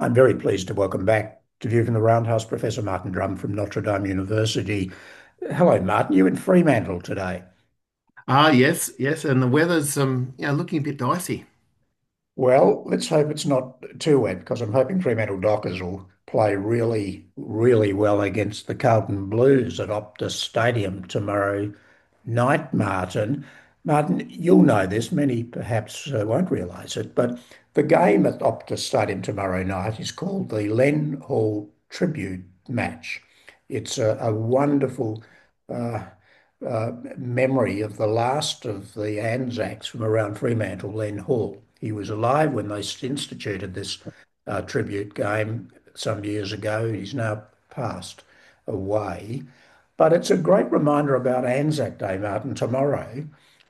I'm very pleased to welcome back to View from the Roundhouse Professor Martin Drum from Notre Dame University. Hello, Martin. You in Fremantle today? Yes, yes, and the weather's looking a bit dicey. Well, let's hope it's not too wet because I'm hoping Fremantle Dockers will play really, really well against the Carlton Blues at Optus Stadium tomorrow night, Martin. Martin, you'll know this, many perhaps won't realise it, but the game at Optus Stadium tomorrow night is called the Len Hall Tribute Match. It's a wonderful uh, memory of the last of the Anzacs from around Fremantle, Len Hall. He was alive when they instituted this tribute game some years ago. He's now passed away. But it's a great reminder about Anzac Day, Martin, tomorrow.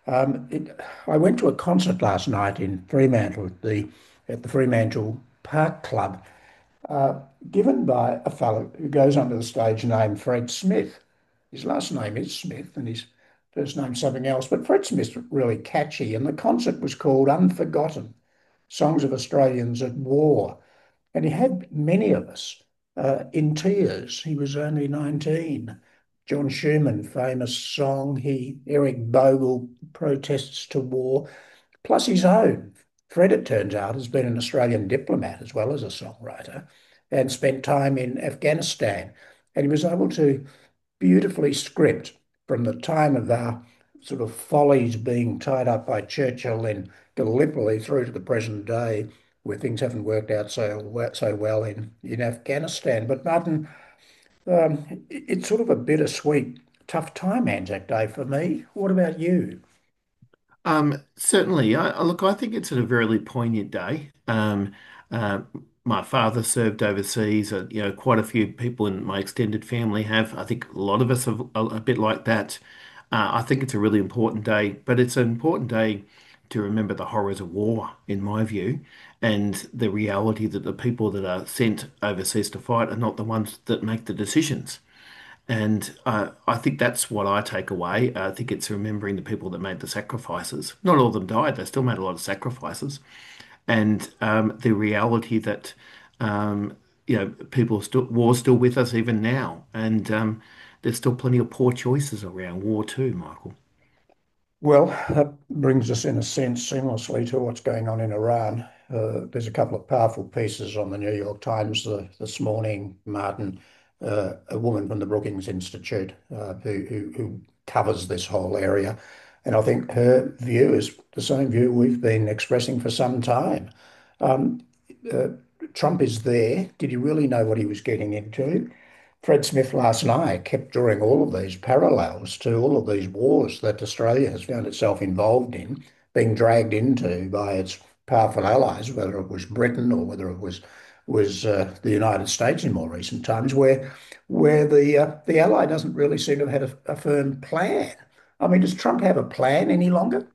I went to a concert last night in Fremantle at the Fremantle Park Club, given by a fellow who goes under the stage name Fred Smith. His last name is Smith and his first name's something else, but Fred Smith's really catchy. And the concert was called Unforgotten Songs of Australians at War. And he had many of us in tears. He was only 19. John Schumann, famous song. Eric Bogle, Protests to War, plus his own. Fred, it turns out, has been an Australian diplomat as well as a songwriter and spent time in Afghanistan. And he was able to beautifully script from the time of our sort of follies being tied up by Churchill in Gallipoli through to the present day, where things haven't worked out so well in Afghanistan. But Martin, it's sort of a bittersweet, tough time, Anzac Day for me. What about you? Certainly, look, I think it's a very poignant day. Uh, my father served overseas. Quite a few people in my extended family have. I think a lot of us have a bit like that. I think it's a really important day, but it's an important day to remember the horrors of war, in my view, and the reality that the people that are sent overseas to fight are not the ones that make the decisions. And I think that's what I take away. I think it's remembering the people that made the sacrifices. Not all of them died, they still made a lot of sacrifices. And the reality that, people still, war's still with us even now. And there's still plenty of poor choices around war too, Michael. Well, that brings us in a sense seamlessly to what's going on in Iran. There's a couple of powerful pieces on the New York Times this morning, Martin, a woman from the Brookings Institute who covers this whole area. And I think her view is the same view we've been expressing for some time. Um, uh, Trump is there. Did he really know what he was getting into? Fred Smith last night kept drawing all of these parallels to all of these wars that Australia has found itself involved in, being dragged into by its powerful allies, whether it was Britain or whether it was the United States in more recent times, where the ally doesn't really seem to have had a firm plan. I mean, does Trump have a plan any longer?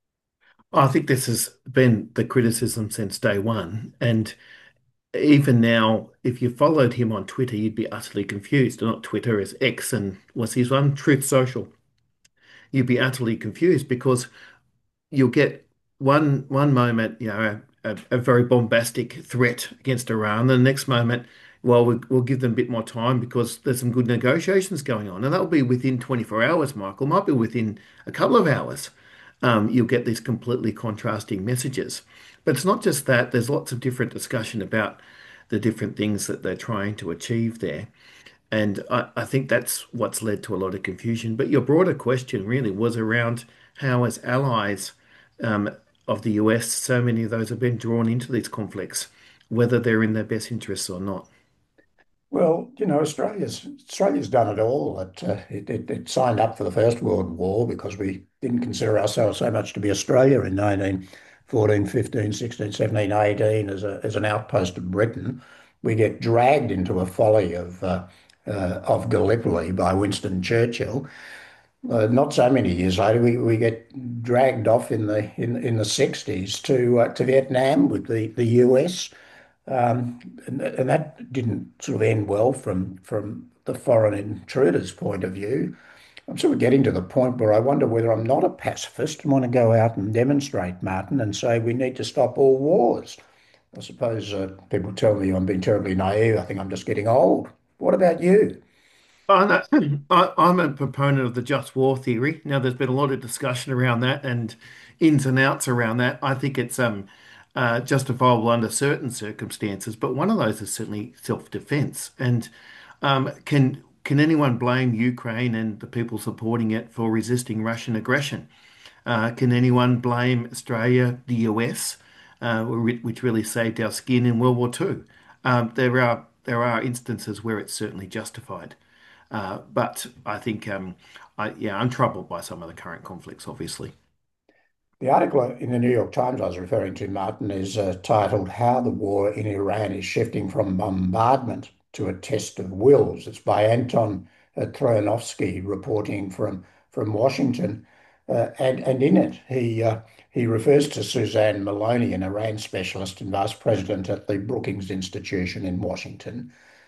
I think this has been the criticism since day one. And even now, if you followed him on Twitter, you'd be utterly confused. Not Twitter, as X and what's his one? Truth Social. You'd be utterly confused because you'll get one moment, a very bombastic threat against Iran. And the next moment, well, we'll give them a bit more time because there's some good negotiations going on. And that'll be within 24 hours, Michael. Might be within a couple of hours. You'll get these completely contrasting messages. But it's not just that. There's lots of different discussion about the different things that they're trying to achieve there. And I think that's what's led to a lot of confusion. But your broader question really was around how, as allies um, of the US, so many of those have been drawn into these conflicts, whether they're in their best interests or not. Well, Australia's done it all. It signed up for the First World War because we didn't consider ourselves so much to be Australia in 1914, 15, 16, 17, 18 as an outpost of Britain. We get dragged into a folly of Gallipoli by Winston Churchill. Not so many years later, we get dragged off in the 60s to Vietnam with the US. And that didn't sort of end well from the foreign intruder's point of view. I'm sort of getting to the point where I wonder whether I'm not a pacifist and want to go out and demonstrate, Martin, and say we need to stop all wars. I suppose people tell me I'm being terribly naive. I think I'm just getting old. What about you? Oh, no, I'm a proponent of the just war theory. Now, there's been a lot of discussion around that and ins and outs around that. I think it's justifiable under certain circumstances, but one of those is certainly self-defense. And can anyone blame Ukraine and the people supporting it for resisting Russian aggression? Can anyone blame Australia, the US, which really saved our skin in World War II? There are instances where it's certainly justified. But I think, yeah, I'm troubled by some of the current conflicts, obviously. The article in the New York Times I was referring to, Martin, is titled How the War in Iran is Shifting from Bombardment to a Test of Wills. It's by Anton Troyanovsky, reporting from Washington. And in it, he refers to Suzanne Maloney, an Iran specialist and vice president at the Brookings Institution in Washington.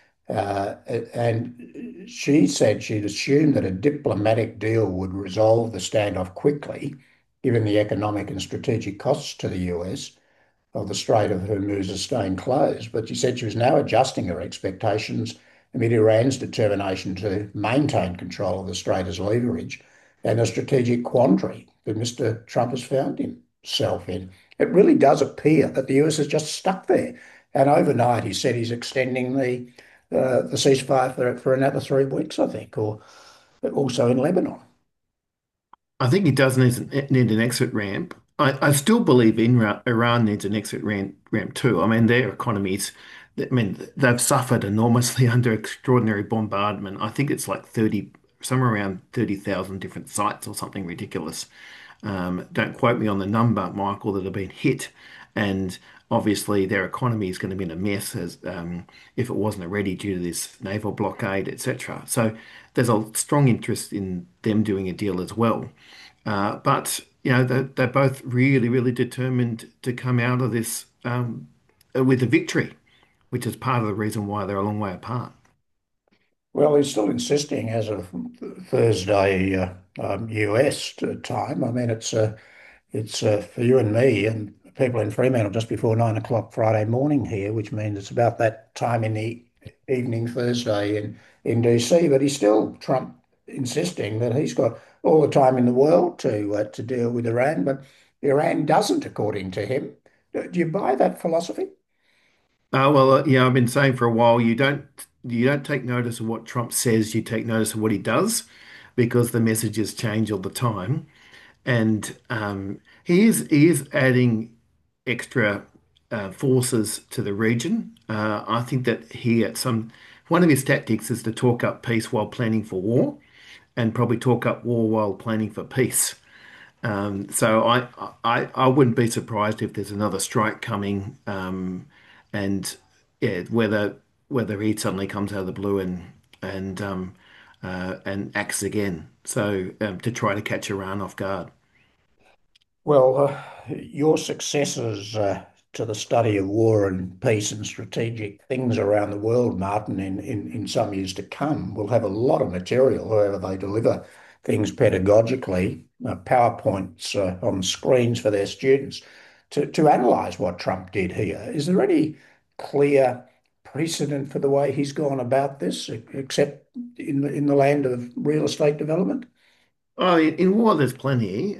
And she said she'd assumed that a diplomatic deal would resolve the standoff quickly, given the economic and strategic costs to the US of the Strait of Hormuz is staying closed. But she said she was now adjusting her expectations amid Iran's determination to maintain control of the strait as leverage and the strategic quandary that Mr. Trump has found himself in. It really does appear that the US is just stuck there. And overnight, he said he's extending the ceasefire for another 3 weeks, I think, or also in Lebanon. I think it does need an exit ramp. I still believe Iran needs an exit ramp too. I mean, their economies, I mean, they've suffered enormously under extraordinary bombardment. I think it's like 30, somewhere around 30,000 different sites or something ridiculous. Don't quote me on the number, Michael, that have been hit. And obviously, their economy is going to be in a mess as if it wasn't already due to this naval blockade, etc. So there's a strong interest in them doing a deal as well. But they're both really, really determined to come out of this with a victory, which is part of the reason why they're a long way apart. Well, he's still insisting as of Thursday US time. I mean, it's for you and me and people in Fremantle just before 9 o'clock Friday morning here, which means it's about that time in the evening Thursday in DC. But he's still Trump insisting that he's got all the time in the world to deal with Iran, but Iran doesn't, according to him. Do you buy that philosophy? Yeah, I've been saying for a while, you don't take notice of what Trump says, you take notice of what he does, because the messages change all the time. And he is adding extra forces to the region. I think that one of his tactics is to talk up peace while planning for war, and probably talk up war while planning for peace. So I wouldn't be surprised if there's another strike coming, and yeah, whether he suddenly comes out of the blue and acts again. So to try to catch Iran off guard. Well, your successors to the study of war and peace and strategic things around the world, Martin, in some years to come, will have a lot of material, however they deliver things pedagogically, PowerPoints on screens for their students to analyse what Trump did here. Is there any clear precedent for the way he's gone about this, except in the land of real estate development? Oh, in war, there's plenty.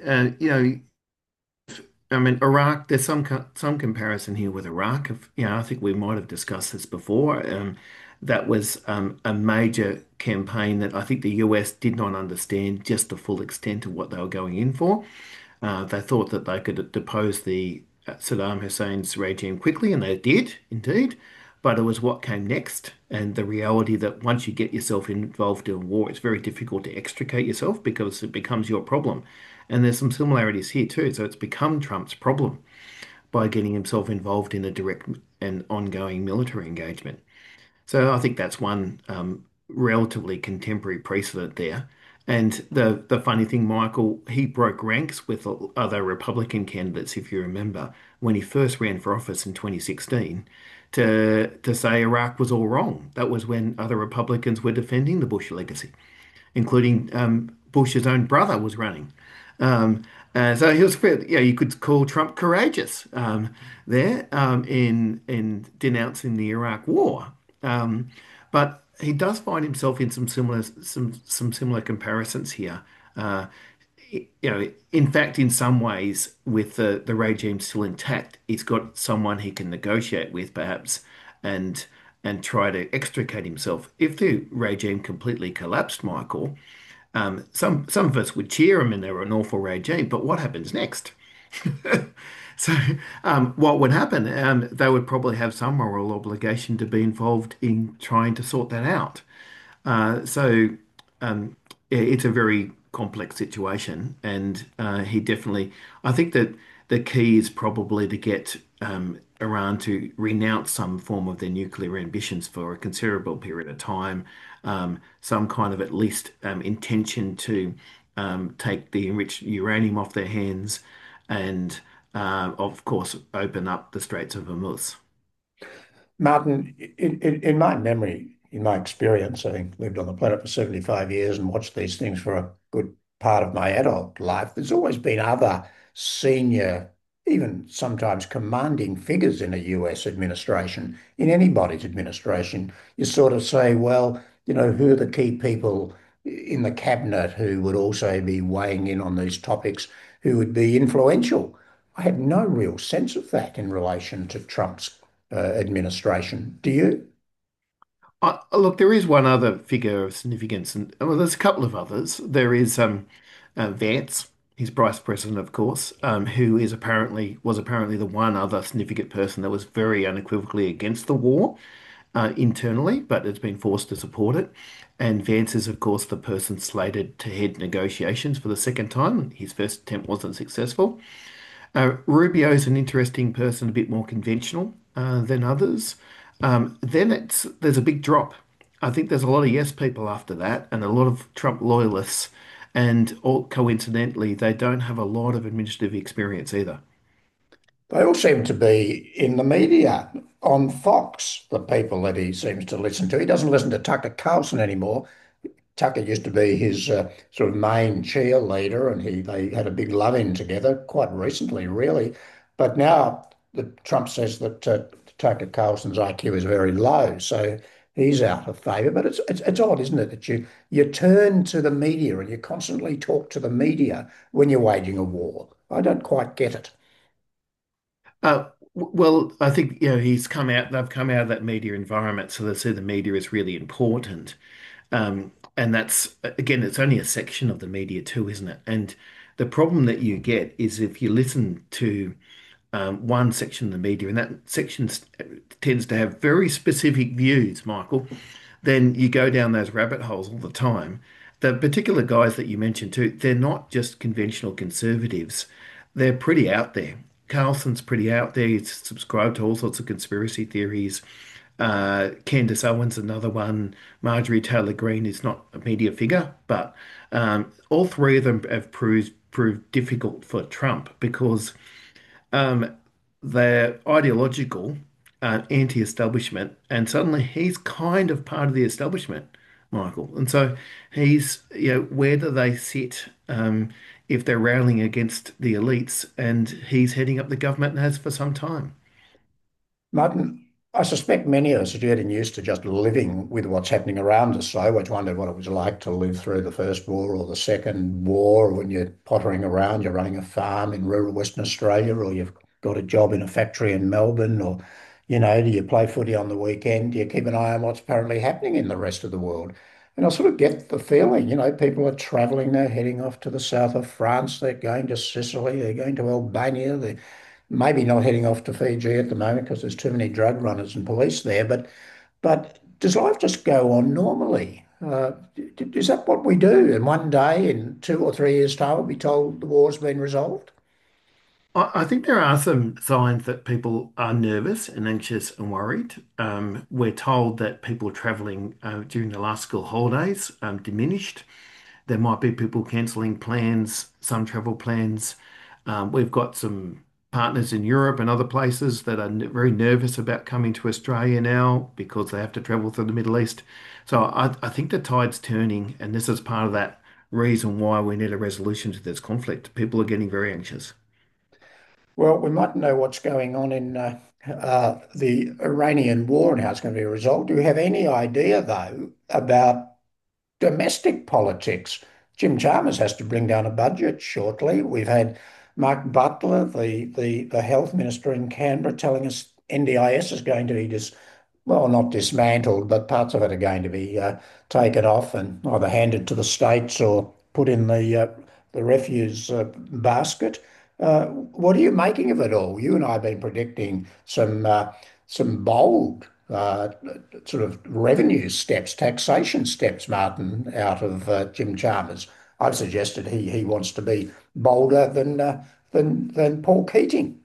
I mean, Iraq, there's some comparison here with Iraq. I think we might have discussed this before. That was a major campaign that I think the US did not understand just the full extent of what they were going in for. They thought that they could depose the Saddam Hussein's regime quickly, and they did indeed. But it was what came next, and the reality that once you get yourself involved in war, it's very difficult to extricate yourself because it becomes your problem. And there's some similarities here too. So it's become Trump's problem by getting himself involved in a direct and ongoing military engagement. So I think that's one relatively contemporary precedent there. And the funny thing, Michael, he broke ranks with other Republican candidates, if you remember, when he first ran for office in 2016, to say Iraq was all wrong. That was when other Republicans were defending the Bush legacy, including Bush's own brother was running. Um, so he was, you could call Trump courageous there in denouncing the Iraq War. Um, but he does find himself in some similar comparisons here. Uh, in fact, in some ways, with the regime still intact, he's got someone he can negotiate with, perhaps, and and try to extricate himself. If the regime completely collapsed, Michael, some of us would cheer him and they were an awful regime, but what happens next? So, what would happen? They would probably have some moral obligation to be involved in trying to sort that out. So it's a very complex situation, and he definitely. I think that the key is probably to get Iran to renounce some form of their nuclear ambitions for a considerable period of time, some kind of at least intention to take the enriched uranium off their hands, and of course open up the Straits of Hormuz. Martin, in my memory, in my experience, having lived on the planet for 75 years and watched these things for a good part of my adult life, there's always been other senior, even sometimes commanding figures in a US administration, in anybody's administration. You sort of say, well, who are the key people in the cabinet who would also be weighing in on these topics, who would be influential? I had no real sense of that in relation to Trump's administration. Do you? Look, there is one other figure of significance, and well, there's a couple of others. There is Vance, his vice president, of course, who is apparently was apparently the one other significant person that was very unequivocally against the war internally, but has been forced to support it. And Vance is, of course, the person slated to head negotiations for the second time. His first attempt wasn't successful. Rubio is an interesting person, a bit more conventional than others. Then there's a big drop. I think there's a lot of yes people after that, and a lot of Trump loyalists, and all, coincidentally, they don't have a lot of administrative experience either. They all seem to be in the media on Fox, the people that he seems to listen to. He doesn't listen to Tucker Carlson anymore. Tucker used to be his sort of main cheerleader, and they had a big love-in together quite recently, really. But now Trump says that Tucker Carlson's IQ is very low, so he's out of favour. But it's odd, isn't it, that you turn to the media and you constantly talk to the media when you're waging a war. I don't quite get it. Well, I think he's come out. They've come out of that media environment, so they see the media is really important. And that's, again, it's only a section of the media too, isn't it? And the problem that you get is if you listen to one section of the media, and that section tends to have very specific views, Michael, then you go down those rabbit holes all the time. The particular guys that you mentioned too, they're not just conventional conservatives. They're pretty out there. Carlson's pretty out there. He's subscribed to all sorts of conspiracy theories. Candace Owens, another one. Marjorie Taylor Greene is not a media figure, but all three of them have proved difficult for Trump because um, they're ideological, anti-establishment, and suddenly he's kind of part of the establishment, Michael. And so where do they sit if they're railing against the elites? And he's heading up the government and has for some time. Martin, I suspect many of us are getting used to just living with what's happening around us. So I always wondered what it was like to live through the First War or the Second War when you're pottering around, you're running a farm in rural Western Australia, or you've got a job in a factory in Melbourne, or, do you play footy on the weekend? Do you keep an eye on what's apparently happening in the rest of the world? And I sort of get the feeling, people are traveling, they're heading off to the south of France, they're going to Sicily, they're going to Albania, they're maybe not heading off to Fiji at the moment because there's too many drug runners and police there. But does life just go on normally? Is that what we do? And one day, in 2 or 3 years' time, we'll be told the war's been resolved? I think there are some signs that people are nervous and anxious and worried. We're told that people travelling during the last school holidays diminished. There might be people cancelling plans, some travel plans. We've got some partners in Europe and other places that are very nervous about coming to Australia now because they have to travel through the Middle East. So I think the tide's turning, and this is part of that reason why we need a resolution to this conflict. People are getting very anxious. Well, we might know what's going on in the Iranian war and how it's going to be resolved. Do you have any idea, though, about domestic politics? Jim Chalmers has to bring down a budget shortly. We've had Mark Butler, the health minister in Canberra, telling us NDIS is going to be well, not dismantled, but parts of it are going to be taken off and either handed to the states or put in the refuse basket. What are you making of it all? You and I have been predicting some bold sort of revenue steps, taxation steps, Martin, out of Jim Chalmers. I've suggested he wants to be bolder than Paul Keating.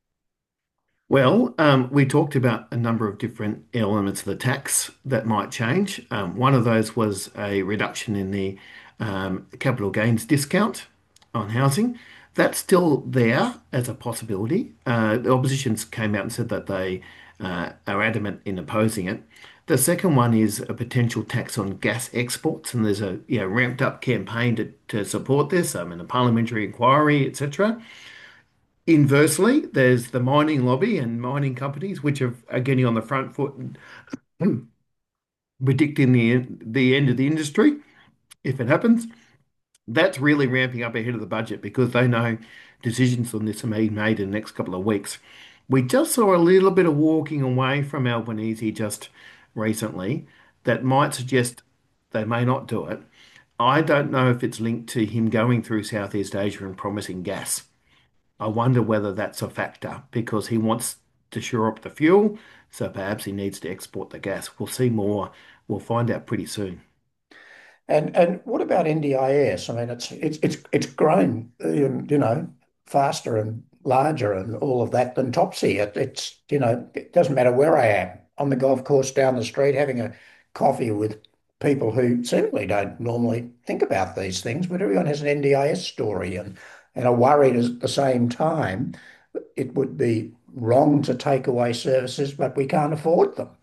We talked about a number of different elements of the tax that might change. One of those was a reduction in the capital gains discount on housing. That's still there as a possibility. The oppositions came out and said that they are adamant in opposing it. The second one is a potential tax on gas exports, and there's a ramped up campaign to support this, in a parliamentary inquiry, etc. Inversely, there's the mining lobby and mining companies, which are getting on the front foot and predicting the end of the industry if it happens. That's really ramping up ahead of the budget because they know decisions on this are being made in the next couple of weeks. We just saw a little bit of walking away from Albanese just recently that might suggest they may not do it. I don't know if it's linked to him going through Southeast Asia and promising gas. I wonder whether that's a factor because he wants to shore up the fuel, so perhaps he needs to export the gas. We'll see more. We'll find out pretty soon. And what about NDIS? I mean, it's grown, faster and larger and all of that than Topsy. It doesn't matter where I am on the golf course down the street having a coffee with people who seemingly don't normally think about these things, but everyone has an NDIS story and are worried at the same time. It would be wrong to take away services, but we can't afford them.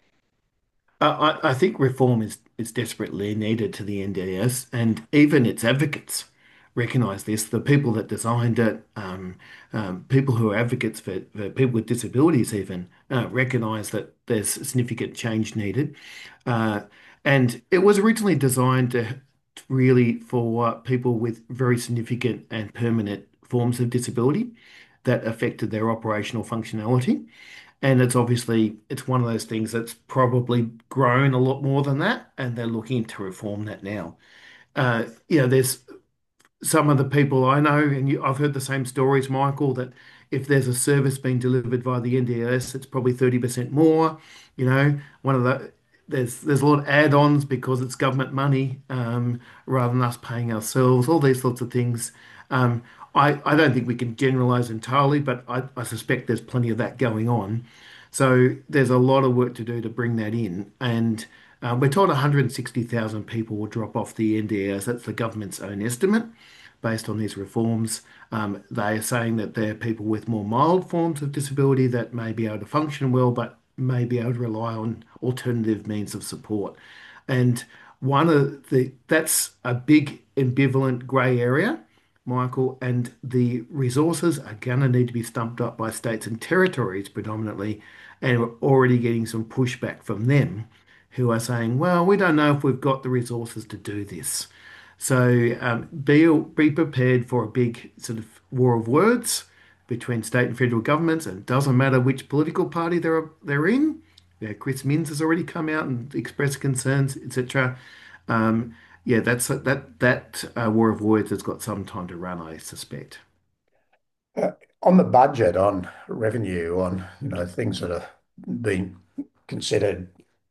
I think reform is desperately needed to the NDIS, and even its advocates recognise this. The people that designed it, people who are advocates for people with disabilities, even recognise that there's significant change needed. Uh, and it was originally designed to really for people with very significant and permanent forms of disability that affected their operational functionality. And it's one of those things that's probably grown a lot more than that, and they're looking to reform that now. There's some of the people I know, and I've heard the same stories, Michael, that if there's a service being delivered via the NDIS, it's probably 30% more. One of the there's a lot of add-ons because it's government money rather than us paying ourselves, all these sorts of things. Um, I don't think we can generalize entirely, but I suspect there's plenty of that going on. So there's a lot of work to do to bring that in. And we're told 160,000 people will drop off the NDIS. That's the government's own estimate based on these reforms. They are saying that there are people with more mild forms of disability that may be able to function well, but may be able to rely on alternative means of support. And that's a big ambivalent grey area, Michael, and the resources are going to need to be stumped up by states and territories predominantly, and we're already getting some pushback from them who are saying, well, we don't know if we've got the resources to do this. So be prepared for a big sort of war of words between state and federal governments, and it doesn't matter which political party they're in. Yeah, Chris Minns has already come out and expressed concerns, etc. Yeah, that war of words has got some time to run, I suspect. Uh, on the budget, on revenue, on things that have been considered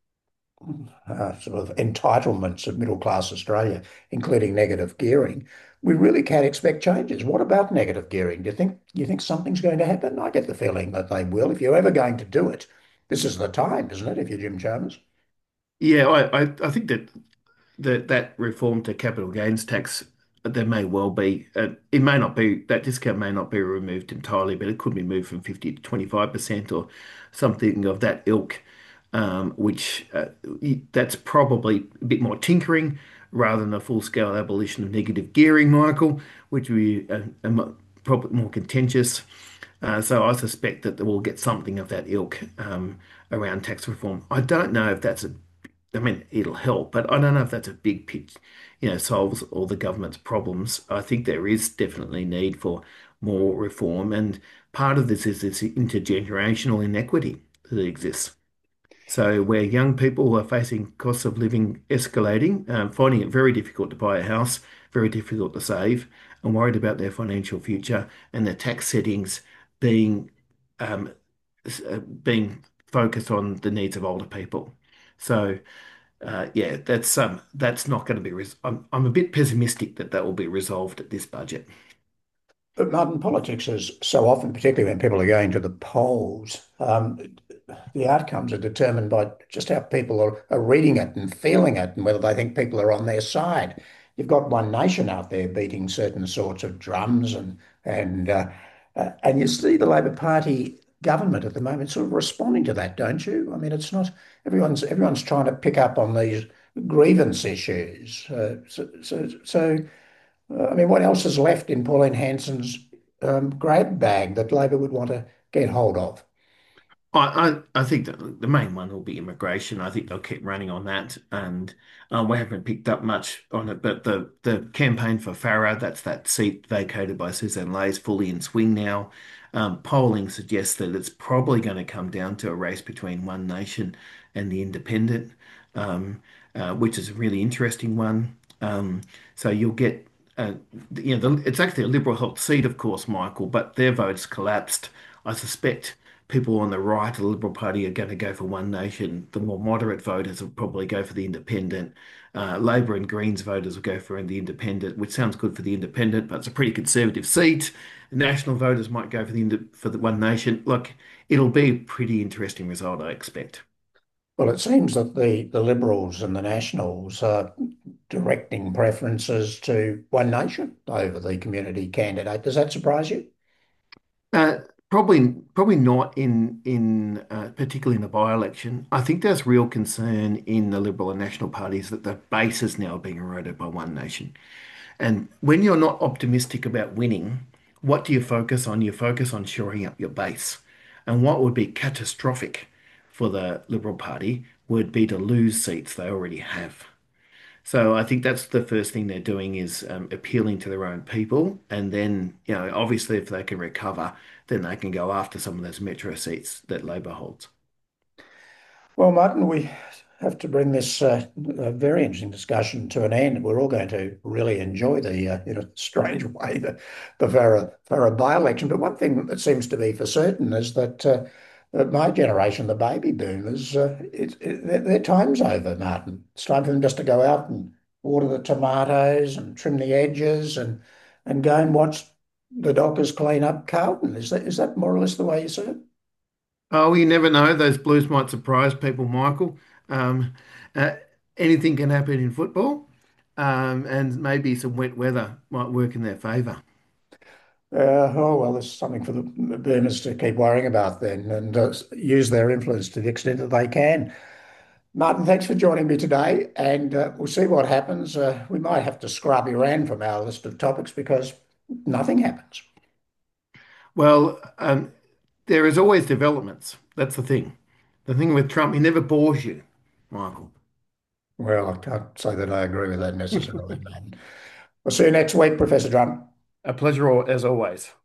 sort of entitlements of middle class Australia, including negative gearing, we really can't expect changes. What about negative gearing? Do you think something's going to happen? I get the feeling that they will. If you're ever going to do it, this is the time, isn't it? If you're Jim Chalmers. Yeah, I think that reform to capital gains tax, there may well be, it may not be, that discount may not be removed entirely, but it could be moved from 50 to 25% or something of that ilk, which that's probably a bit more tinkering rather than a full-scale abolition of negative gearing, Michael, which would be probably more contentious. So I suspect that we'll get something of that ilk around tax reform. I don't know if that's a I mean, it'll help, but I don't know if that's a big pitch, solves all the government's problems. I think there is definitely need for more reform, and part of this is this intergenerational inequity that exists. So, where young people are facing costs of living escalating, finding it very difficult to buy a house, very difficult to save, and worried about their financial future, and their tax settings being um, being focused on the needs of older people. So. Yeah, that's not going to be. I'm a bit pessimistic that that will be resolved at this budget. But Martin, politics is so often, particularly when people are going to the polls, the outcomes are determined by just how people are reading it and feeling it and whether they think people are on their side. You've got One Nation out there beating certain sorts of drums and you see the Labor Party government at the moment sort of responding to that, don't you? I mean, it's not everyone's trying to pick up on these grievance issues. I mean, what else is left in Pauline Hanson's grab bag that Labor would want to get hold of? I think that the main one will be immigration. I think they'll keep running on that, and we haven't picked up much on it. But the campaign for Farah, that's that seat vacated by Suzanne Ley, is fully in swing now. Polling suggests that it's probably going to come down to a race between One Nation and the Independent, which is a really interesting one. So you'll get, uh, it's actually a Liberal held seat, of course, Michael, but their votes collapsed. I suspect people on the right of the Liberal Party are going to go for One Nation. The more moderate voters will probably go for the Independent. Labor and Greens voters will go for the Independent, which sounds good for the Independent, but it's a pretty conservative seat. National voters might go for the One Nation. Look, it'll be a pretty interesting result, I expect. Well, it seems that the Liberals and the Nationals are directing preferences to One Nation over the community candidate. Does that surprise you? Uh, probably not in particularly in the by-election. I think there's real concern in the Liberal and National parties that the base is now being eroded by One Nation. And when you're not optimistic about winning, what do you focus on? You focus on shoring up your base. And what would be catastrophic for the Liberal Party would be to lose seats they already have. So I think that's the first thing they're doing is appealing to their own people, and then obviously if they can recover, then they can go after some of those metro seats that Labor holds. Well, Martin, we have to bring this very interesting discussion to an end. We're all going to really enjoy in a strange way, the Farah by-election. But one thing that seems to be for certain is that my generation, the baby boomers, their time's over, Martin. It's time for them just to go out and water the tomatoes and trim the edges and go and watch the Dockers clean up Carlton. Is that more or less the way you see it? Oh, you never know. Those Blues might surprise people, Michael. Um, uh, Anything can happen in football, and maybe some wet weather might work in their favour. Oh, well, there's something for the boomers to keep worrying about then and use their influence to the extent that they can. Martin, thanks for joining me today, and we'll see what happens. We might have to scrub Iran from our list of topics because nothing happens. Well, there is always developments. That's the thing. The thing with Trump, he never bores you, Michael. Well, I can't say that I agree with that necessarily, Martin. We'll see you next week, Professor Drumm. A pleasure as always.